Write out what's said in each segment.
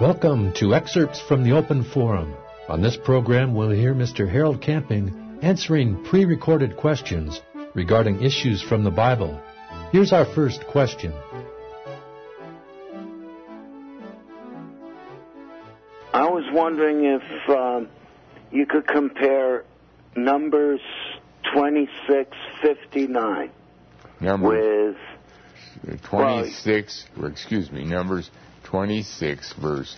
Welcome to Excerpts from the Open Forum. On this program, we'll hear Mr. Harold Camping answering pre-recorded questions regarding issues from the Bible. Here's our first question. I was wondering if you could compare Numbers 26:59 with Numbers 26, verse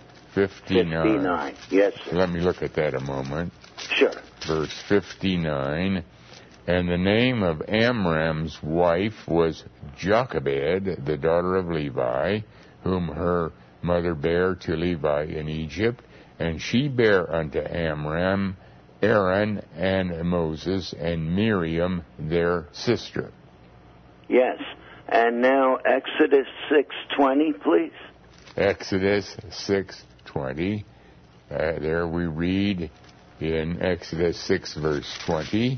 59. Yes, sir. Let me look at that a moment. Sure. Verse 59. And the name of Amram's wife was Jochebed, the daughter of Levi, whom her mother bare to Levi in Egypt. And she bare unto Amram Aaron and Moses and Miriam their sister. Yes. And now Exodus 6:20, please. Exodus 6:20. There we read in Exodus 6, verse 20.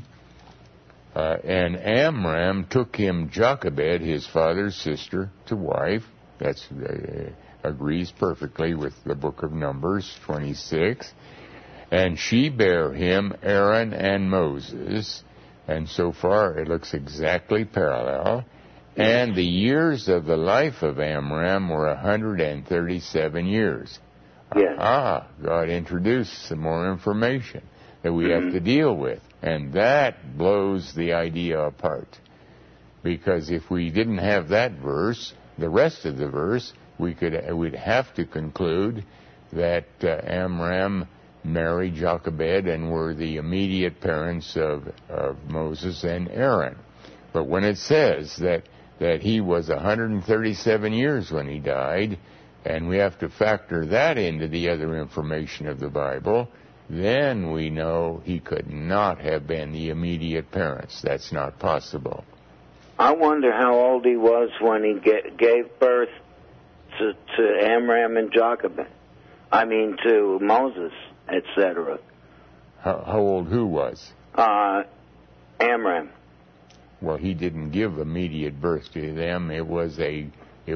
And Amram took him Jochebed, his father's sister, to wife. That agrees perfectly with the book of Numbers 26. And she bare him Aaron and Moses. And so far it looks exactly parallel. And the years of the life of Amram were 137 years. Yes. God introduced some more information that we have to deal with. And that blows the idea apart. Because if we didn't have that verse, the rest of the verse, we'd have to conclude that Amram married Jochebed and were the immediate parents of Moses and Aaron. But when it says that he was 137 years when he died, and we have to factor that into the other information of the Bible, then we know he could not have been the immediate parents. That's not possible. I wonder how old he was when he gave birth to Amram and Jochebed. I mean, to Moses, etc. How old who was? Amram. Well, he didn't give immediate birth to them. It was a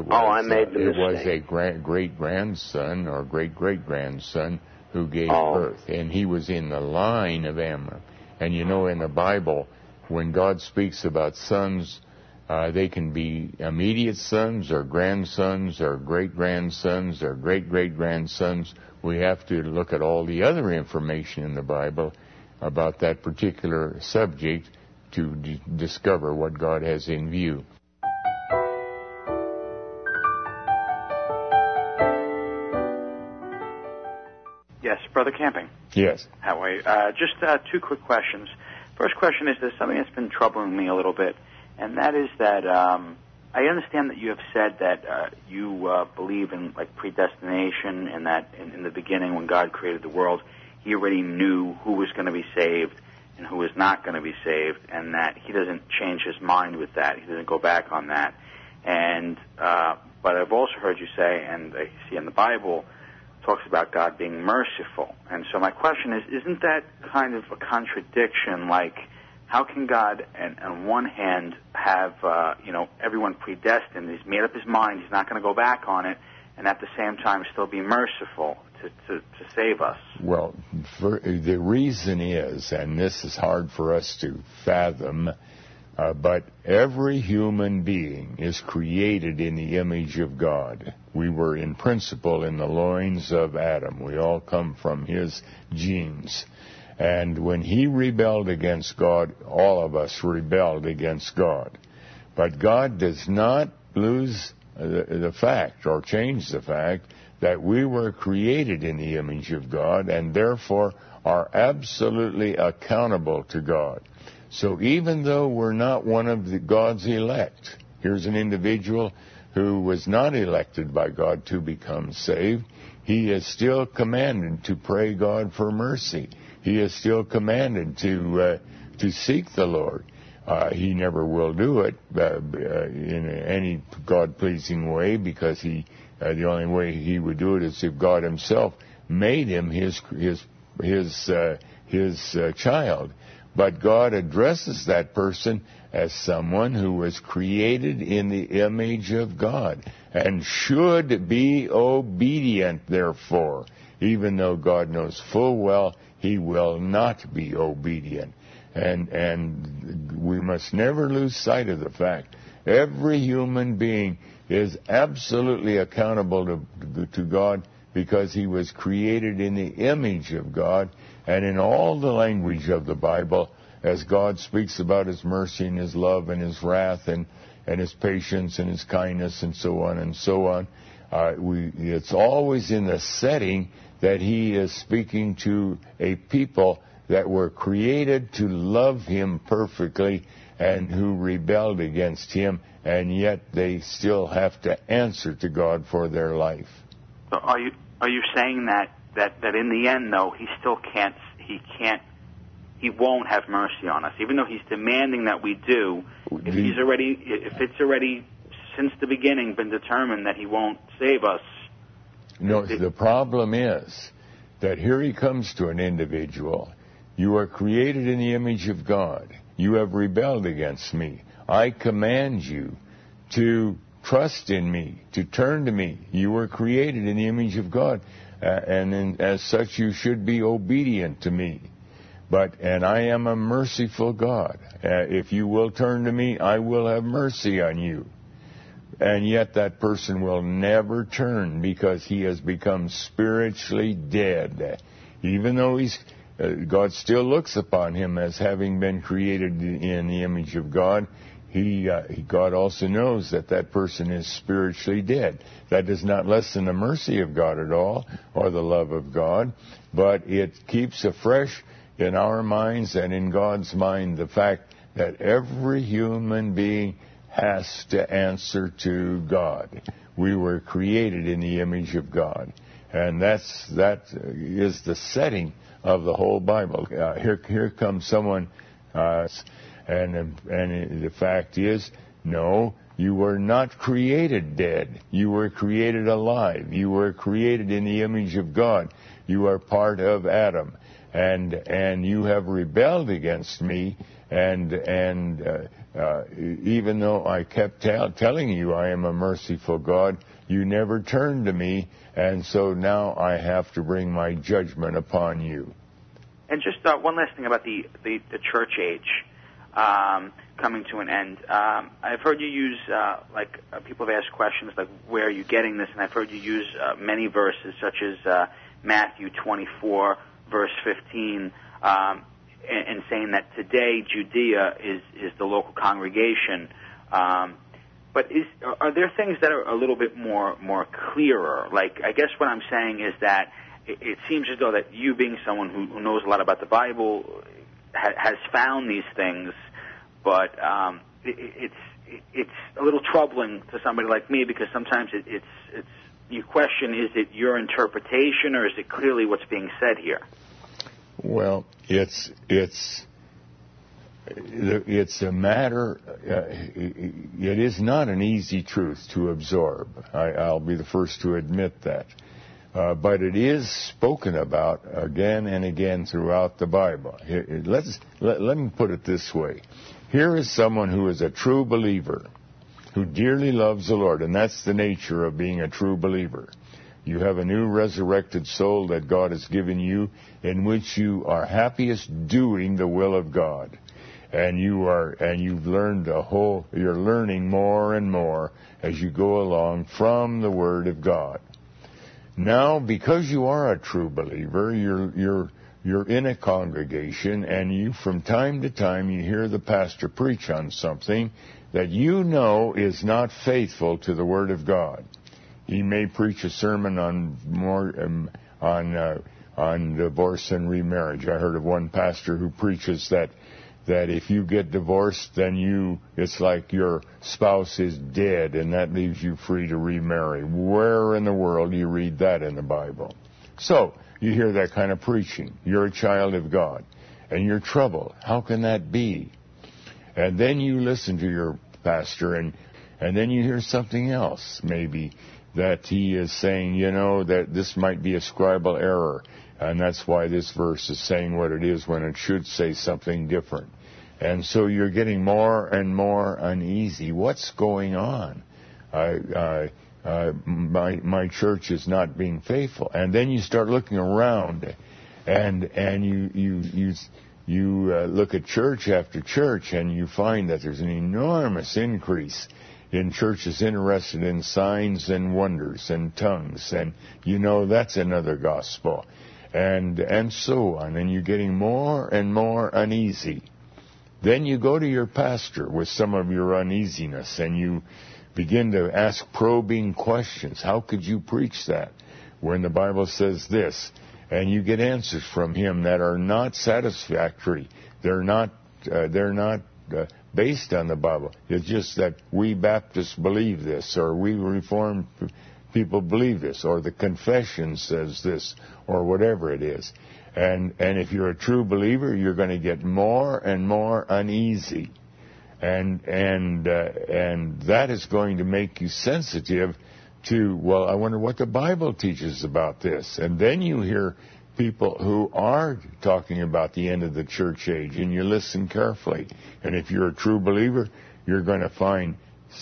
great-grandson or great-great-grandson who gave birth, and he was in the line of Amram. And you know, in the Bible, when God speaks about sons, they can be immediate sons or grandsons or great-grandsons or great-great-grandsons. We have to look at all the other information in the Bible about that particular subject to discover what God has in view. Yes, Brother Camping. Yes. How are you? Just two quick questions. First question is, there's something that's been troubling me a little bit, and that is that I understand that you have said that you believe in predestination, and that in the beginning when God created the world, he already knew who was going to be saved and who is not going to be saved, and that he doesn't change his mind with that. He doesn't go back on that. And but I've also heard you say, and I see in the Bible, talks about God being merciful. And so my question is, isn't that kind of a contradiction? Like, how can God, on one hand, have everyone predestined? He's made up his mind. He's not going to go back on it, and at the same time still be merciful to save us? Well, the reason is, and this is hard for us to fathom, but every human being is created in the image of God. We were in principle in the loins of Adam. We all come from his genes. And when he rebelled against God, all of us rebelled against God. But God does not lose the fact or change the fact that we were created in the image of God and therefore are absolutely accountable to God. So even though we're not one of God's elect, here's an individual who was not elected by God to become saved, he is still commanded to pray God for mercy. He is still commanded to seek the Lord. He never will do it in any God-pleasing way, because the only way he would do it is if God himself made him his child. but God addresses that person as someone who was created in the image of God and should be obedient, therefore, even though God knows full well he will not be obedient. And we must never lose sight of the fact every human being is absolutely accountable to God because he was created in the image of God. And in all the language of the Bible, as God speaks about his mercy and his love and his wrath and his patience and his kindness and so on and so on, it's always in the setting that he is speaking to a people that were created to love him perfectly and who rebelled against him, and yet they still have to answer to God for their life. So are you saying that in the end, though, he still can't, he won't have mercy on us, even though he's demanding that we do? If it's already since the beginning been determined that he won't save us. No, the problem is that here he comes to an individual. You are created in the image of God. You have rebelled against me. I command you to trust in me, to turn to me. You were created in the image of God, and as such you should be obedient to me. And I am a merciful God. If you will turn to me, I will have mercy on you. And yet that person will never turn because he has become spiritually dead. Even though God still looks upon him as having been created in the image of God, God also knows that person is spiritually dead. That does not lessen the mercy of God at all, or the love of God, but it keeps afresh in our minds and in God's mind the fact that every human being has to answer to God. We were created in the image of God. And that is the setting of the whole Bible. Here comes someone, and the fact is, no, you were not created dead. You were created alive. You were created in the image of God. You are part of Adam. And you have rebelled against me, and even though I kept telling you I am a merciful God, you never turned to me, and so now I have to bring my judgment upon you. And just one last thing about the church age coming to an end. I've heard you use, people have asked questions like, where are you getting this? And I've heard you use many verses, such as Matthew 24, verse 15, and saying that today Judea is the local congregation. But are there things that are a little bit more clearer? Like, I guess what I'm saying is that it seems as though that you, being someone who knows a lot about the Bible, has found these things, but it's a little troubling to somebody like me, because sometimes it's you question, is it your interpretation or is it clearly what's being said here? Well, it's a matter. It is not an easy truth to absorb. I'll be the first to admit that. But it is spoken about again and again throughout the Bible. Let me put it this way. Here is someone who is a true believer, who dearly loves the Lord, and that's the nature of being a true believer. You have a new resurrected soul that God has given you, in which you are happiest doing the will of God. And you've learned you're learning more and more as you go along from the Word of God. Now, because you are a true believer, you're in a congregation, and you, from time to time, you hear the pastor preach on something that you know is not faithful to the Word of God. He may preach a sermon on divorce and remarriage. I heard of one pastor who preaches that if you get divorced, then it's like your spouse is dead, and that leaves you free to remarry. Where in the world do you read that in the Bible? So, you hear that kind of preaching. You're a child of God, and you're troubled. How can that be? And then you listen to your pastor, and then you hear something else, maybe, that he is saying, that this might be a scribal error. And that's why this verse is saying what it is when it should say something different. And so you're getting more and more uneasy. What's going on? My church is not being faithful. And then you start looking around, and you look at church after church, and you find that there's an enormous increase in churches interested in signs and wonders and tongues, and that's another gospel, and so on, and you're getting more and more uneasy. Then you go to your pastor with some of your uneasiness, and you begin to ask probing questions. How could you preach that when the Bible says this? And you get answers from him that are not satisfactory. They're not based on the Bible. It's just that we Baptists believe this, or we Reformed people believe this, or the confession says this, or whatever it is. And if you're a true believer, you're going to get more and more uneasy. And that is going to make you sensitive to, well, I wonder what the Bible teaches about this. And then you hear people who are talking about the end of the church age, and you listen carefully. And if you're a true believer, you're going to find,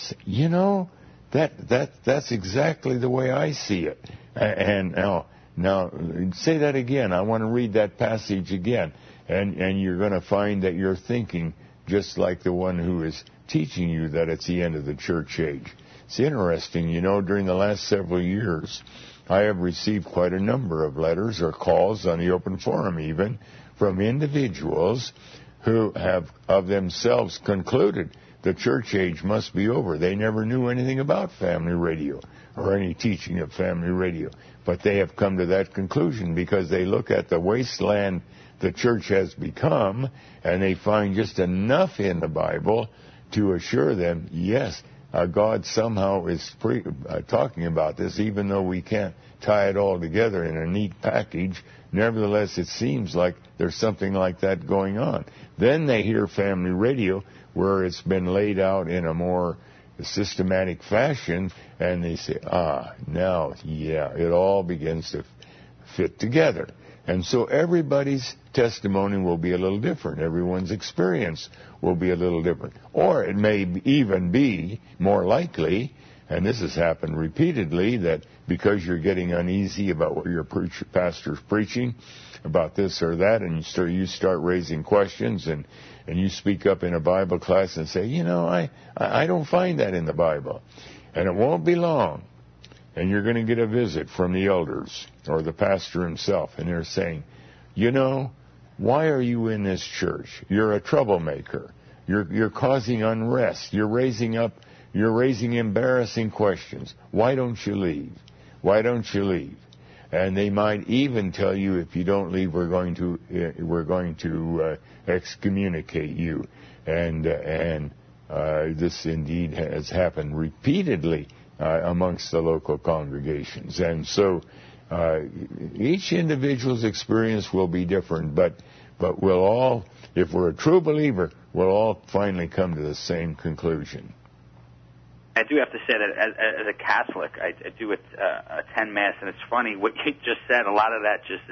that's exactly the way I see it. And now say that again. I want to read that passage again. And you're going to find that you're thinking just like the one who is teaching you that it's the end of the church age. It's interesting, during the last several years, I have received quite a number of letters or calls on the open forum even from individuals who have of themselves concluded the church age must be over. They never knew anything about family radio or any teaching of family radio, but they have come to that conclusion because they look at the wasteland the church has become, and they find just enough in the Bible to assure them, yes, God somehow is talking about this, even though we can't tie it all together in a neat package. Nevertheless, it seems like there's something like that going on. Then they hear family radio, where it's been laid out in a more systematic fashion, and they say, now, it all begins to fit together. And so everybody's testimony will be a little different. Everyone's experience will be a little different. Or it may even be more likely, and this has happened repeatedly, that because you're getting uneasy about what your pastor's preaching about this or that, and you start raising questions, and you speak up in a Bible class and say, I don't find that in the Bible. And it won't be long, and you're going to get a visit from the elders or the pastor himself, and they're saying, why are you in this church? You're a troublemaker. You're causing unrest. You're raising embarrassing questions. Why don't you leave? Why don't you leave? And they might even tell you, if you don't leave, we're going to excommunicate you. And this indeed has happened repeatedly amongst the local congregations. And so each individual's experience will be different, but we'll all, if we're a true believer, we'll all finally come to the same conclusion. I do have to say that as a Catholic, I do attend Mass, and it's funny what you just said. A lot of that just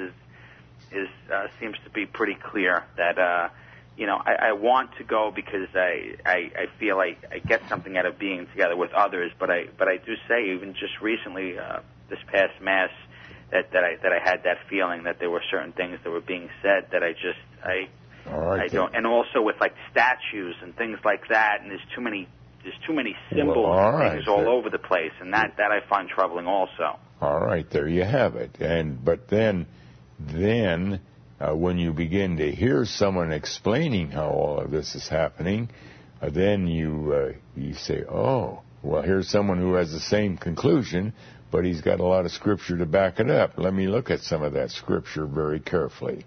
seems to be pretty clear. That I want to go because I feel I get something out of being together with others. But I do say, even just recently, this past Mass, that I had that feeling that there were certain things that were being said that I don't. And also with like statues and things like that, and there's too many symbols and things all over the place, and that I find troubling also. All right, there you have it. But then when you begin to hear someone explaining how all of this is happening, then you say, oh, well, here's someone who has the same conclusion, but he's got a lot of Scripture to back it up. Let me look at some of that Scripture very carefully.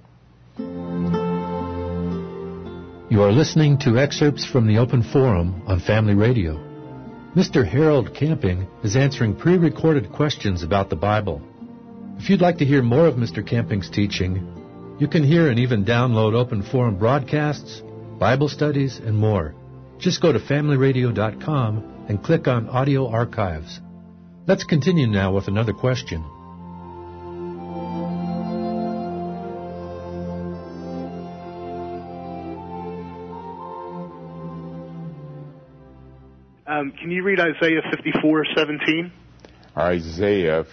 You are listening to excerpts from the Open Forum on Family Radio. Mr. Harold Camping is answering pre-recorded questions about the Bible. If you'd like to hear more of Mr. Camping's teaching, you can hear and even download Open Forum broadcasts, Bible studies, and more. Just go to FamilyRadio.com and click on Audio Archives. Let's continue now with another question. Can you read Isaiah 54:17? Isaiah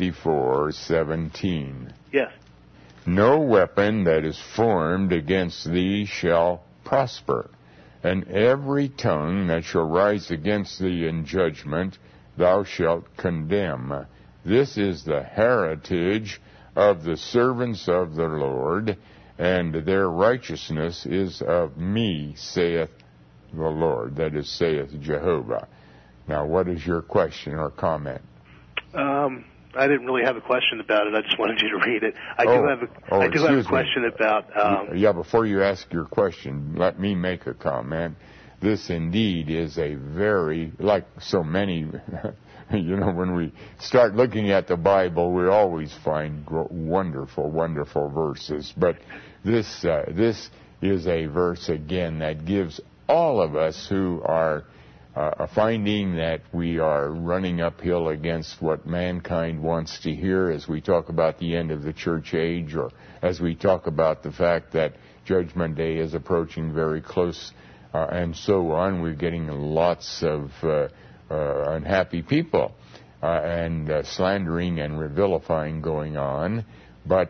54:17. Yes. No weapon that is formed against thee shall prosper, and every tongue that shall rise against thee in judgment thou shalt condemn. This is the heritage of the servants of the Lord, and their righteousness is of me, saith the Lord. That is, saith Jehovah. Now, what is your question or comment? I didn't really have a question about it. I just wanted you to read it. I do have a question about... before you ask your question, let me make a comment. This indeed is a very, like so many, when we start looking at the Bible, we always find wonderful, wonderful verses. But this is a verse, again, that gives all of us who are finding that we are running uphill against what mankind wants to hear as we talk about the end of the church age, or as we talk about the fact that Judgment Day is approaching very close, and so on. We're getting lots of unhappy people and slandering and revilifying going on. But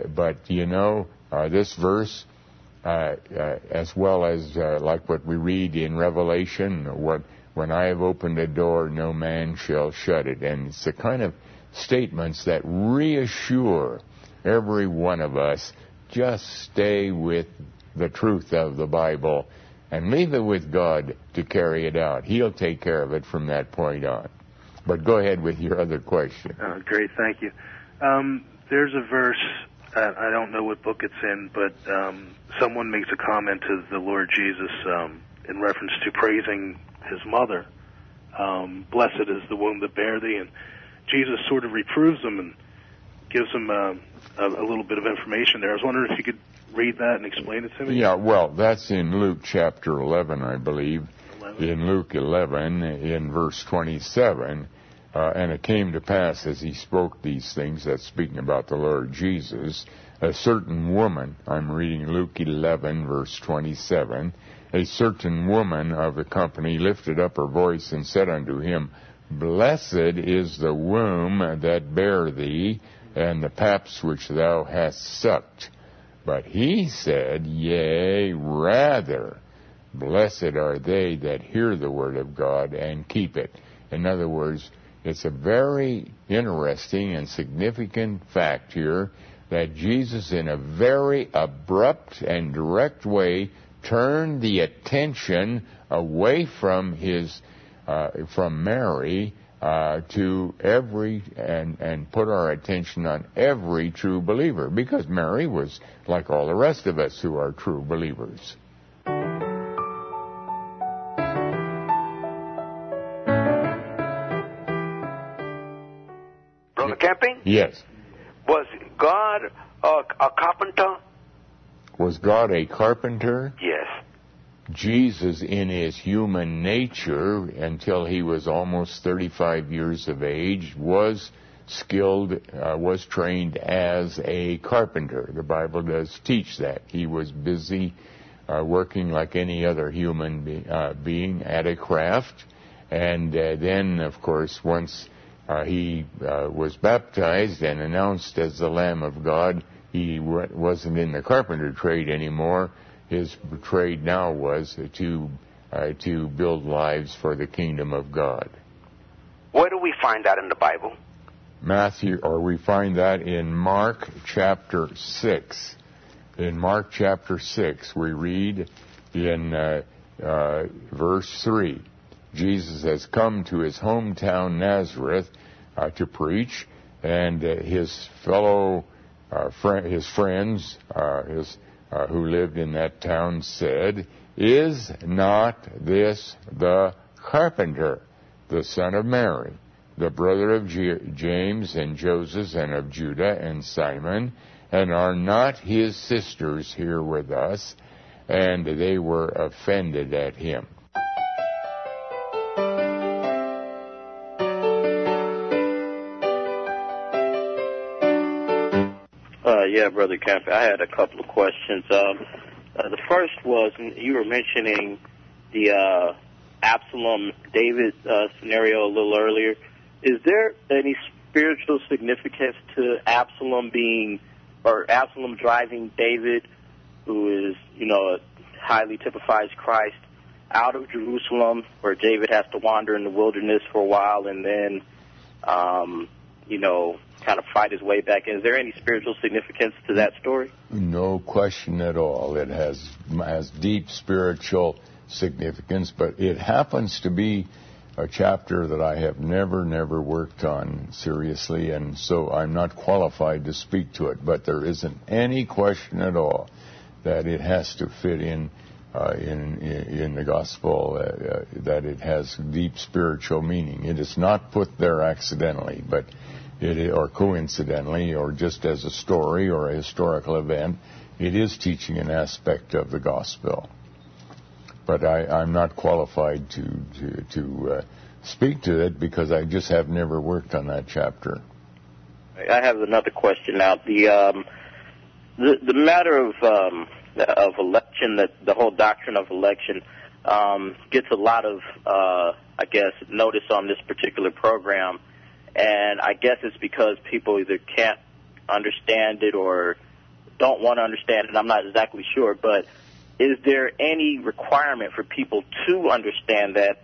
this verse, as well as like what we read in Revelation, when I have opened a door, no man shall shut it. And it's the kind of statements that reassure every one of us, just stay with the truth of the Bible and leave it with God to carry it out. He'll take care of it from that point on. But go ahead with your other question. Great, thank you. There's a verse, I don't know what book it's in, but someone makes a comment to the Lord Jesus in reference to praising his mother. Blessed is the womb that bare thee. And Jesus sort of reproves him and gives him a little bit of information there. I was wondering if you could read that and explain it to me. Yeah, well, that's in Luke chapter 11, I believe. 11. In Luke 11, in verse 27, and it came to pass as he spoke these things, that's speaking about the Lord Jesus, a certain woman, I'm reading Luke 11, verse 27, a certain woman of the company lifted up her voice and said unto him, Blessed is the womb that bare thee, and the paps which thou hast sucked. But he said, Yea, rather, blessed are they that hear the word of God and keep it. In other words, it's a very interesting and significant fact here that Jesus, in a very abrupt and direct way, turned the attention away from from Mary to every and put our attention on every true believer, because Mary was like all the rest of us who are true believers. Brother Camping? Yes. Was God a carpenter? Was God a carpenter? Yes. Jesus, in his human nature, until he was almost 35 years of age, was skilled, was trained as a carpenter. The Bible does teach that. He was busy working like any other human being at a craft. And then, of course, once he was baptized and announced as the Lamb of God, he wasn't in the carpenter trade anymore. His trade now was to build lives for the kingdom of God. Where do we find that in the Bible? We find that in Mark chapter 6. In Mark chapter 6, we read in verse 3, Jesus has come to his hometown Nazareth to preach, and his fellow his friends, who lived in that town, said, Is not this the carpenter, the son of Mary, the brother of James and Joseph and of Judah and Simon, and are not his sisters here with us? And they were offended at him. Yeah, Brother Camp, I had a couple of questions. The first was, you were mentioning the Absalom-David scenario a little earlier, is there any spiritual significance to Absalom driving David, who is, highly typifies Christ, out of Jerusalem, where David has to wander in the wilderness for a while and then, kind of fight his way back in? Is there any spiritual significance to that story? No question at all. It has deep spiritual significance, but it happens to be a chapter that I have never worked on seriously, and so I'm not qualified to speak to it. But there isn't any question at all that it has to fit in the gospel, that it has deep spiritual meaning. It is not put there accidentally, but or coincidentally, or just as a story or a historical event. It is teaching an aspect of the gospel. But I'm not qualified to speak to it because I just have never worked on that chapter. I have another question now. The matter of election, that the whole doctrine of election gets a lot of, notice on this particular program, and I guess it's because people either can't understand it or don't want to understand it. I'm not exactly sure, but is there any requirement for people to understand that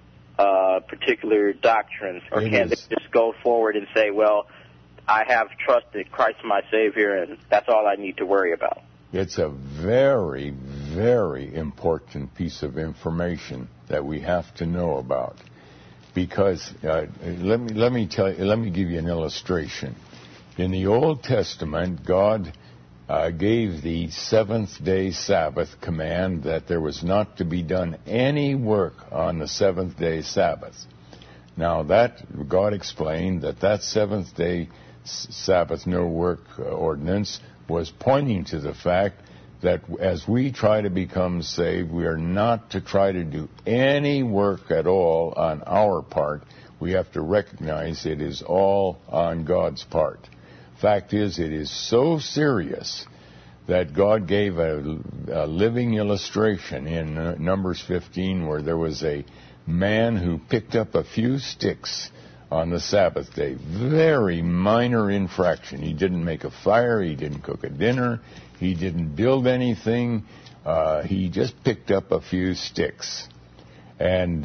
particular doctrines, or can they just go forward and say, well, I have trusted Christ my Savior, and that's all I need to worry about? It's a very, very important piece of information that we have to know about, because let me give you an illustration. In the Old Testament, God gave the seventh-day Sabbath command that there was not to be done any work on the seventh-day Sabbath. Now, that God explained that seventh-day Sabbath no work ordinance was pointing to the fact that as we try to become saved, we are not to try to do any work at all on our part. We have to recognize it is all on God's part. Fact is, it is so serious that God gave a living illustration in Numbers 15 where there was a man who picked up a few sticks on the Sabbath day. Very minor infraction. He didn't make a fire. He didn't cook a dinner. He didn't build anything. He just picked up a few sticks. And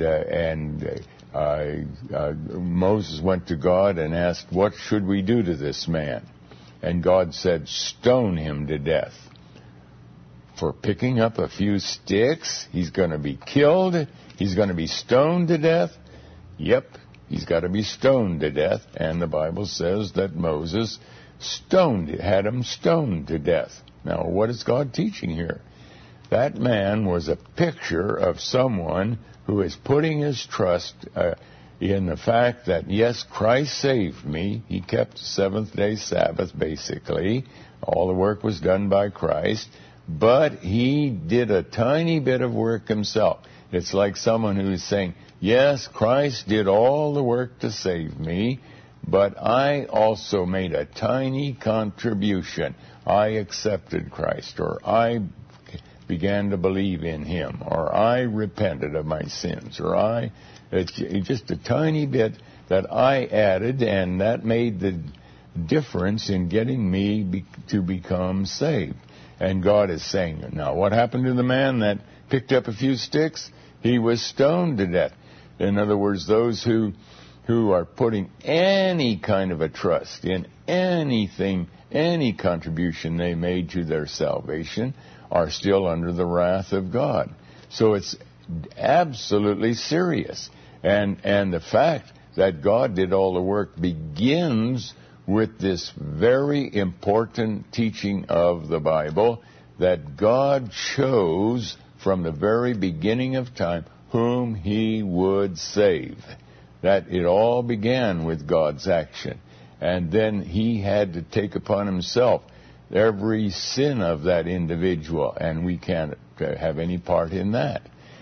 Moses went to God and asked, what should we do to this man? And God said, stone him to death. For picking up a few sticks, he's going to be killed. He's going to be stoned to death. Yep, he's got to be stoned to death. And the Bible says that Moses had him stoned to death. Now, what is God teaching here? That man was a picture of someone who is putting his trust in the fact that, yes, Christ saved me. He kept the seventh-day Sabbath, basically. All the work was done by Christ. But he did a tiny bit of work himself. It's like someone who is saying, yes, Christ did all the work to save me, but I also made a tiny contribution. I accepted Christ, or I began to believe in him, or I repented of my sins, or it's just a tiny bit that I added, and that made the difference in getting me to become saved. And God is saying, now what happened to the man that picked up a few sticks? He was stoned to death. In other words, those who are putting any kind of a trust in anything, any contribution they made to their salvation, are still under the wrath of God. So it's absolutely serious. And the fact that God did all the work begins with this very important teaching of the Bible, that God chose from the very beginning of time whom he would save. That it all began with God's action. And then he had to take upon himself every sin of that individual, and we can't have any part in that,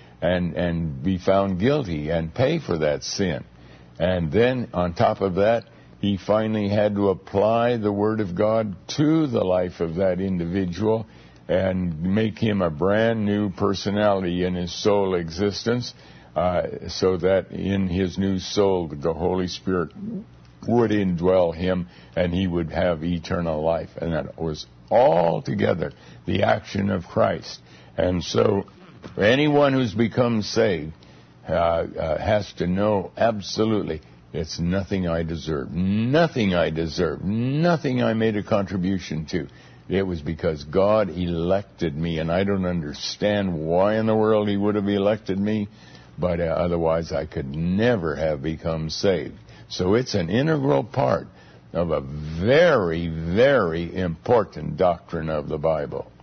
and be found guilty and pay for that sin. And then on top of that, he finally had to apply the Word of God to the life of that individual and make him a brand new personality in his soul existence, so that in his new soul the Holy Spirit would indwell him and he would have eternal life. And that was altogether the action of Christ. And so anyone who's become saved has to know absolutely it's nothing I deserve, nothing I deserve, nothing I made a contribution to. It was because God elected me, and I don't understand why in the world he would have elected me, but otherwise I could never have become saved. So it's an integral part of a very, very important doctrine of the Bible.